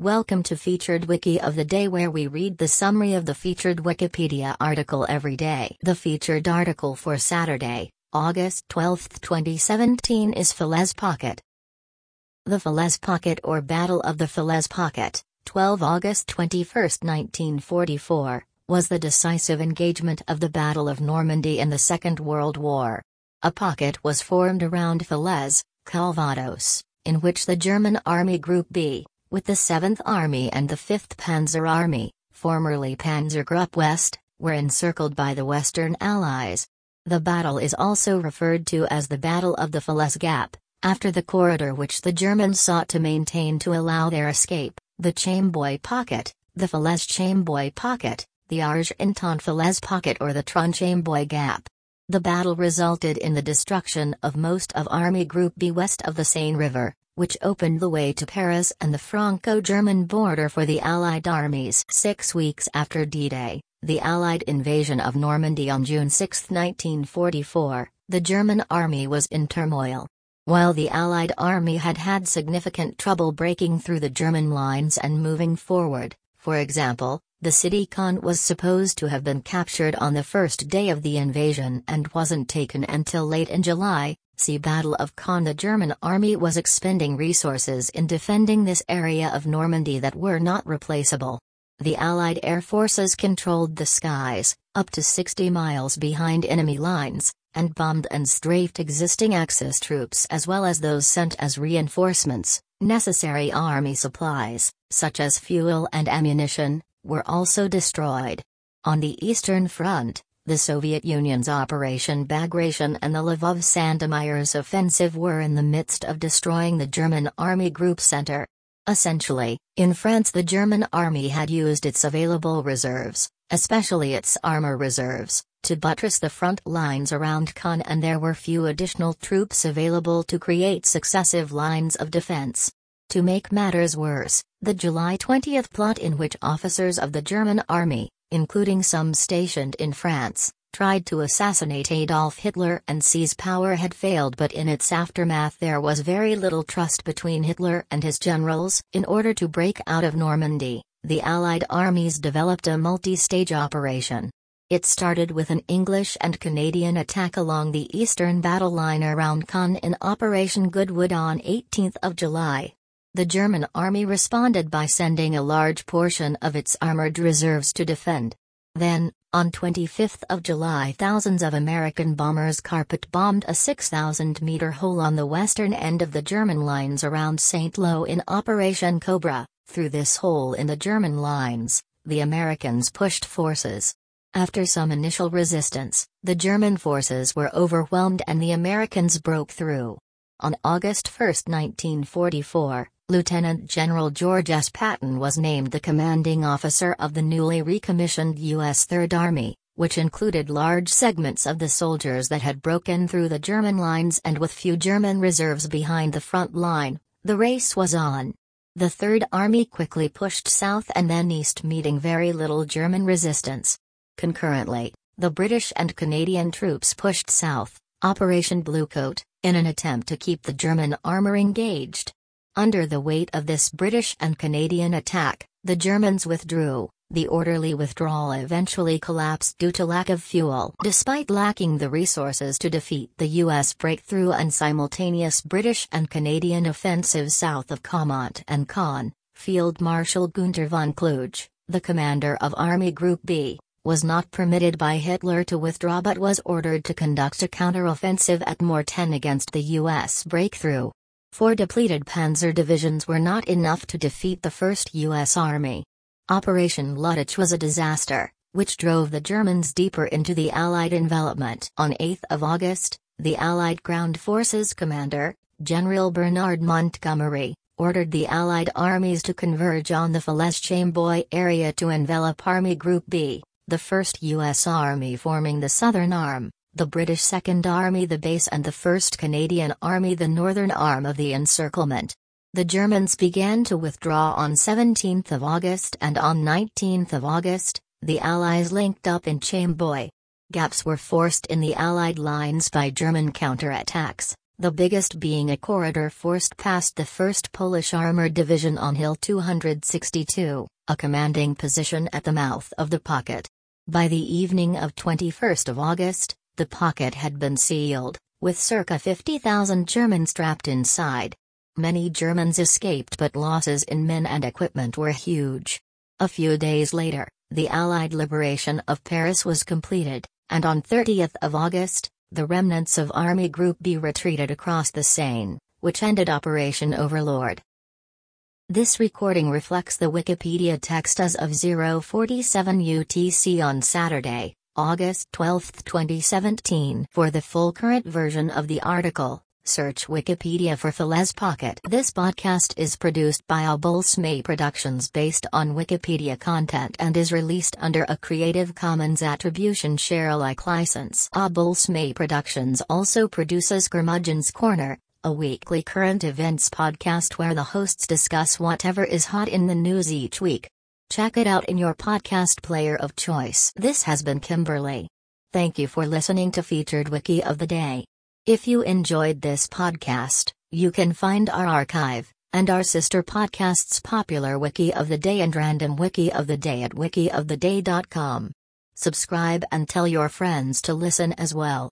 Welcome to Featured Wiki of the Day, where we read the summary of the featured Wikipedia article every day. The featured article for Saturday, August 12, 2017 is Falaise Pocket. The Falaise Pocket, or Battle of the Falaise Pocket, 12 August 21, 1944, was the decisive engagement of the Battle of Normandy in the Second World War. A pocket was formed around Falaise, Calvados, in which the German Army Group B, with the 7th Army and the 5th Panzer Army, formerly Panzergruppe West, were encircled by the Western Allies. The battle is also referred to as the Battle of the Falaise Gap, after the corridor which the Germans sought to maintain to allow their escape, the Chamboy Pocket, the Falaise Chamboy Pocket, the Argenton-Falaise Pocket, or the Tron-Chamboy Gap. The battle resulted in the destruction of most of Army Group B west of the Seine River, which opened the way to Paris and the Franco-German border for the Allied armies. 6 weeks after D-Day, the Allied invasion of Normandy on June 6, 1944, the German army was in turmoil. While the Allied army had had significant trouble breaking through the German lines and moving forward, for example, the city Caen was supposed to have been captured on the first day of the invasion and wasn't taken until late in July. See Battle of Caen. The German army was expending resources in defending this area of Normandy that were not replaceable. The Allied air forces controlled the skies, up to 60 miles behind enemy lines, and bombed and strafed existing Axis troops as well as those sent as reinforcements. Necessary army supplies, such as fuel and ammunition, were also destroyed. On the Eastern Front, the Soviet Union's Operation Bagration and the Lvov-Sandomierz offensive were in the midst of destroying the German Army Group Center. Essentially, in France the German army had used its available reserves, especially its armor reserves, to buttress the front lines around Caen, and there were few additional troops available to create successive lines of defense. To make matters worse, the July 20 plot, in which officers of the German army, including some stationed in France, tried to assassinate Adolf Hitler and seize power, had failed, but in its aftermath there was very little trust between Hitler and his generals. In order to break out of Normandy, the Allied armies developed a multi-stage operation. It started with an English and Canadian attack along the eastern battle line around Caen in Operation Goodwood on 18 July. The German army responded by sending a large portion of its armored reserves to defend. Then, on 25 July, thousands of American bombers carpet-bombed a 6,000-meter hole on the western end of the German lines around Saint-Lô in Operation Cobra. Through this hole in the German lines, the Americans pushed forces. After some initial resistance, the German forces were overwhelmed and the Americans broke through. On August 1, 1944, Lieutenant General George S. Patton was named the commanding officer of the newly recommissioned U.S. Third Army, which included large segments of the soldiers that had broken through the German lines, and with few German reserves behind the front line, the race was on. The Third Army quickly pushed south and then east, meeting very little German resistance. Concurrently, the British and Canadian troops pushed south, Operation Bluecoat, in an attempt to keep the German armor engaged. Under the weight of this British and Canadian attack, the Germans withdrew. The orderly withdrawal eventually collapsed due to lack of fuel. Despite lacking the resources to defeat the U.S. breakthrough and simultaneous British and Canadian offensives south of Caumont and Caen, Field Marshal Günter von Kluge, the commander of Army Group B, was not permitted by Hitler to withdraw but was ordered to conduct a counteroffensive at Mortain against the U.S. breakthrough. 4 depleted panzer divisions were not enough to defeat the 1st U.S. Army. Operation Luttich was a disaster, which drove the Germans deeper into the Allied envelopment. On 8 August, the Allied Ground Forces commander, General Bernard Montgomery, ordered the Allied armies to converge on the Falaise Chamboy area to envelop Army Group B, the 1st U.S. Army forming the southern arm, the British 2nd Army the base, and the 1st Canadian Army the northern arm of the encirclement. The Germans began to withdraw on 17 August, and on 19 August, the Allies linked up in Chamboy. Gaps were forced in the Allied lines by German counterattacks, the biggest being a corridor forced past the 1st Polish Armored Division on Hill 262, a commanding position at the mouth of the pocket. By the evening of 21st of August, the pocket had been sealed, with circa 50,000 Germans trapped inside. Many Germans escaped, but losses in men and equipment were huge. A few days later, the Allied liberation of Paris was completed, and on 30th of August, the remnants of Army Group B retreated across the Seine, which ended Operation Overlord. This recording reflects the Wikipedia text as of 047 UTC on Saturday, August 12, 2017. For the full current version of the article, search Wikipedia for Falaise Pocket. This podcast is produced by Abulsme Productions based on Wikipedia content and is released under a Creative Commons Attribution Share Alike license. Abulsme Productions also produces Curmudgeon's Corner, a weekly current events podcast where the hosts discuss whatever is hot in the news each week. Check it out in your podcast player of choice. This has been Kimberly. Thank you for listening to Featured Wiki of the Day. If you enjoyed this podcast, you can find our archive, and our sister podcasts Popular Wiki of the Day and Random Wiki of the Day at wikioftheday.com. Subscribe and tell your friends to listen as well.